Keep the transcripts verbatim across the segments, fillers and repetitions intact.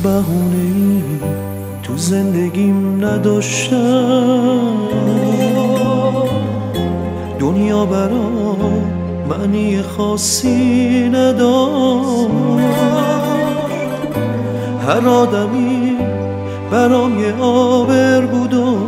بهونه‌ای تو زندگیم نداشتم، دنیا برام معنی خاصی نداشت. هر آدمی برام یه عابر بود و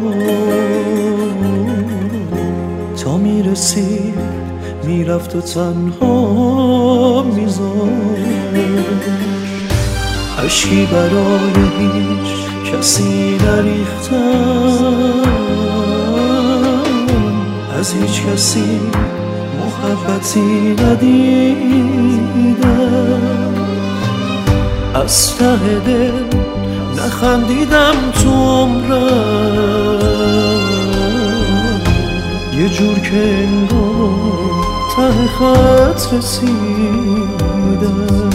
تا میرسید میرفت و تنها میذاشت. عشقی برای هیچ کسی نریختم، از هیچ کسی محبتی ندیدم. از ته دل نخندیدم تو عمرم، یه جور که انگار ته خط رسیدم.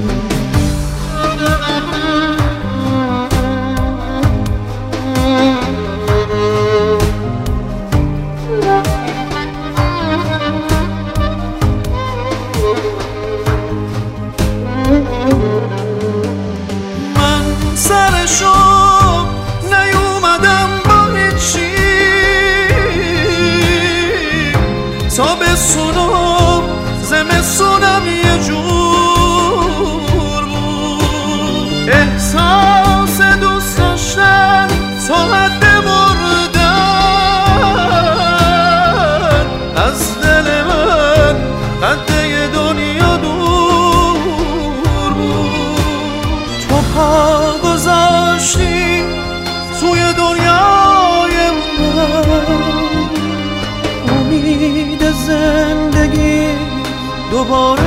سرشو نیومدم با هیچی، تابستونم زمستونم یه جور بود. احساس دوست داشتن تا حد مردن از دل من قده دنیا دور بود. تو پا گذاشتی توی دنیای من، امید زندگی دوباره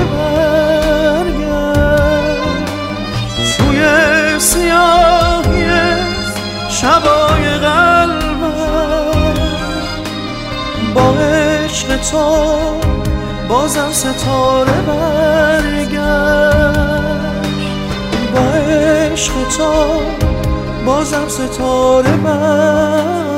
برگشت. توی سیاهی شبای قلبم با عشق تو بازم ستاره برگشت. با عشق تو بازم ستاره برگشت.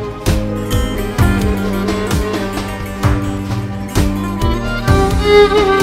Mm-hmm.